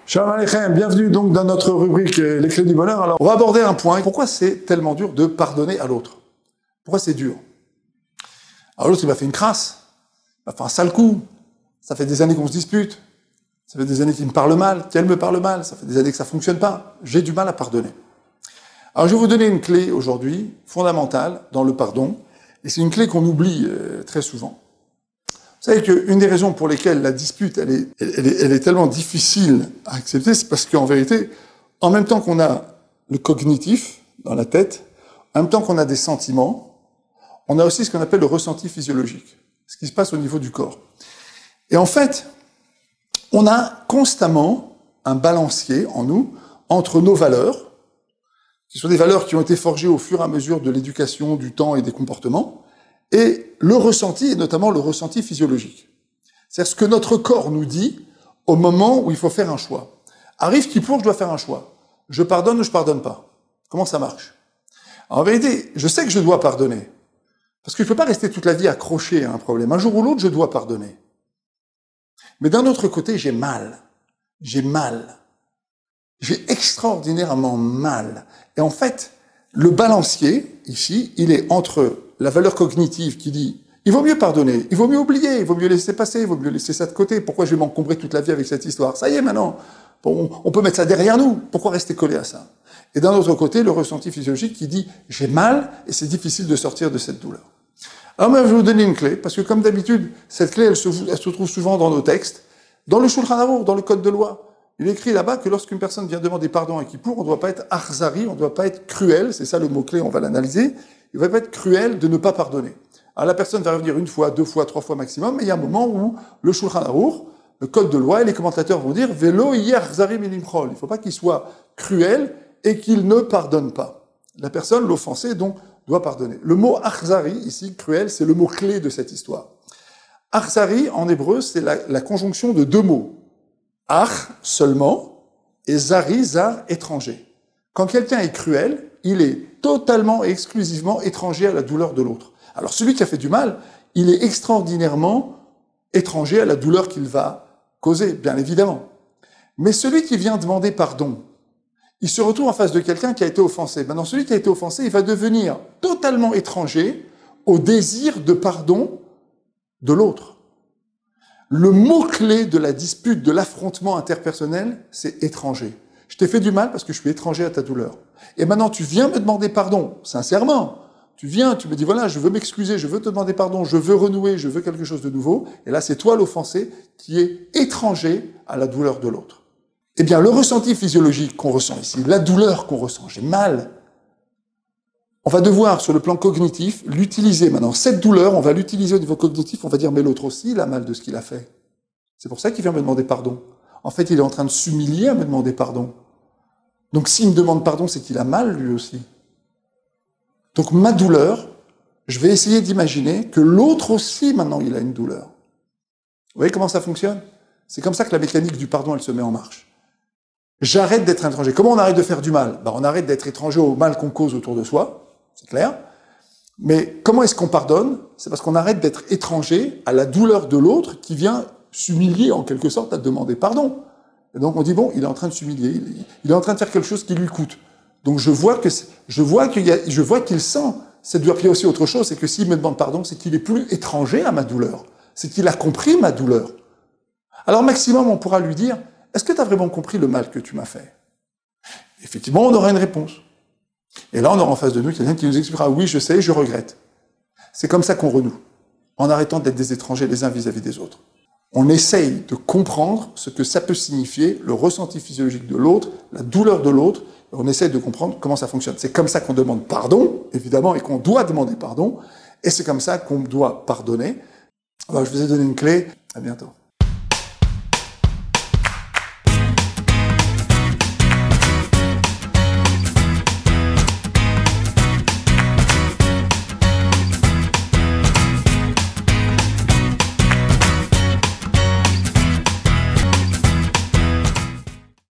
Shalom Aleichem, bienvenue donc dans notre rubrique Les clés du bonheur. Alors, on va aborder un point. Pourquoi c'est tellement dur de pardonner à l'autre? Pourquoi c'est dur? Alors l'autre, il m'a fait une crasse, il m'a fait un sale coup, ça fait des années qu'on se dispute, ça fait des années qu'il me parle mal, qu'elle me parle mal, ça fait des années que ça fonctionne pas. J'ai du mal à pardonner. Alors je vais vous donner une clé aujourd'hui, fondamentale, dans le pardon, et c'est une clé qu'on oublie très souvent. Vous savez qu'une des raisons pour lesquelles la dispute, elle est tellement difficile à accepter, c'est parce qu'en vérité, en même temps qu'on a le cognitif dans la tête, en même temps qu'on a des sentiments, on a aussi ce qu'on appelle le ressenti physiologique, ce qui se passe au niveau du corps. Et en fait, on a constamment un balancier en nous entre nos valeurs, qui sont des valeurs qui ont été forgées au fur et à mesure de l'éducation, du temps et des comportements, et le ressenti, et notamment le ressenti physiologique. C'est ce que notre corps nous dit au moment où il faut faire un choix. Arrive Kippour, je dois faire un choix. Je pardonne ou je pardonne pas? Comment ça marche? En vérité, je sais que je dois pardonner. Parce que je ne peux pas rester toute la vie accroché à un problème. Un jour ou l'autre, je dois pardonner. Mais d'un autre côté, j'ai mal. J'ai mal. J'ai extraordinairement mal. Et en fait, le balancier, ici, il est entre la valeur cognitive qui dit « il vaut mieux pardonner, il vaut mieux oublier, il vaut mieux laisser passer, il vaut mieux laisser ça de côté. Pourquoi je vais m'encombrer toute la vie avec cette histoire? Ça y est maintenant, on peut mettre ça derrière nous. Pourquoi rester collé à ça ?» Et d'un autre côté, le ressenti physiologique qui dit « j'ai mal et c'est difficile de sortir de cette douleur. » Alors moi, je vais vous donner une clé, parce que comme d'habitude, cette clé, elle se trouve souvent dans nos textes, dans le Shulchan Aruch, dans le Code de loi. Il est écrit là-bas que lorsqu'une personne vient demander pardon à Kippour, on ne doit pas être arzari, on ne doit pas être cruel, c'est ça le mot-clé, on va l'analyser. Il ne va pas être cruel de ne pas pardonner. Alors la personne va revenir une fois, deux fois, trois fois maximum, mais il y a un moment où le Shulchan Aruch, le Code de loi et les commentateurs vont dire « Velo hier arzari minimchol ». Il ne faut pas qu'il soit cruel et qu'il ne pardonne pas. La personne, l'offensé, donc, doit pardonner. Le mot arzari, ici, cruel, c'est le mot-clé de cette histoire. Arzari, en hébreu, c'est la conjonction de deux mots. Ar, seulement, et zari, zar, étranger. Quand quelqu'un est cruel, il est totalement et exclusivement étranger à la douleur de l'autre. Alors celui qui a fait du mal, il est extraordinairement étranger à la douleur qu'il va causer, bien évidemment. Mais celui qui vient demander pardon, il se retrouve en face de quelqu'un qui a été offensé. Maintenant, celui qui a été offensé, il va devenir totalement étranger au désir de pardon de l'autre. Le mot-clé de la dispute, de l'affrontement interpersonnel, c'est étranger. Je t'ai fait du mal parce que je suis étranger à ta douleur. Et maintenant, tu viens me demander pardon, sincèrement. Tu viens, tu me dis, voilà, je veux m'excuser, je veux te demander pardon, je veux renouer, je veux quelque chose de nouveau. Et là, c'est toi l'offensé qui est étranger à la douleur de l'autre. Eh bien, le ressenti physiologique qu'on ressent ici, la douleur qu'on ressent, j'ai mal. On va devoir, sur le plan cognitif, l'utiliser maintenant. Cette douleur, on va l'utiliser au niveau cognitif, on va dire, mais l'autre aussi, il a mal de ce qu'il a fait. C'est pour ça qu'il vient me demander pardon. En fait, il est en train de s'humilier à me demander pardon. Donc, s'il me demande pardon, c'est qu'il a mal, lui aussi. Donc, ma douleur, je vais essayer d'imaginer que l'autre aussi, maintenant, il a une douleur. Vous voyez comment ça fonctionne? C'est comme ça que la mécanique du pardon, elle se met en marche. J'arrête d'être étranger. Comment on arrête de faire du mal? On arrête d'être étranger au mal qu'on cause autour de soi, c'est clair. Mais comment est-ce qu'on pardonne? C'est parce qu'on arrête d'être étranger à la douleur de l'autre qui vient s'humilier en quelque sorte à demander pardon. Et donc on dit bon, il est en train de s'humilier, il est en train de faire quelque chose qui lui coûte. Donc je vois qu'il sent cette douleur. Puis il y a aussi autre chose, c'est que s'il me demande pardon, c'est qu'il est plus étranger à ma douleur. C'est qu'il a compris ma douleur. Alors maximum, on pourra lui dire, est-ce que tu as vraiment compris le mal que tu m'as fait? Effectivement, on aura une réponse. Et là, on aura en face de nous quelqu'un qui nous expliquera, oui, je sais, je regrette. C'est comme ça qu'on renoue, en arrêtant d'être des étrangers les uns vis-à-vis des autres. On essaye de comprendre ce que ça peut signifier, le ressenti physiologique de l'autre, la douleur de l'autre, et on essaye de comprendre comment ça fonctionne. C'est comme ça qu'on demande pardon, évidemment, et qu'on doit demander pardon, et c'est comme ça qu'on doit pardonner. Alors, je vous ai donné une clé. À bientôt.